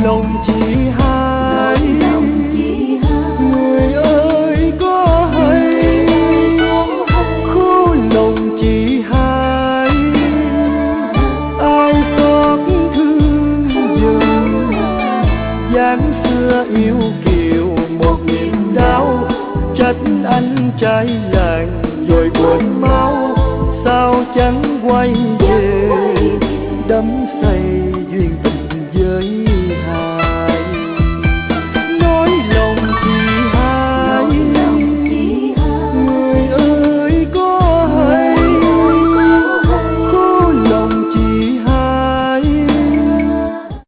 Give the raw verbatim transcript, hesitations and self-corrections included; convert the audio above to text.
lòng chỉ hai. Người ơi có hay khổ lòng chỉ hai, ai xót thương dừng dáng xưa yêu kiều một niềm đau. Trách anh trái làng rồi buồn mau, sao chẳng quay về đắm say duyên tình với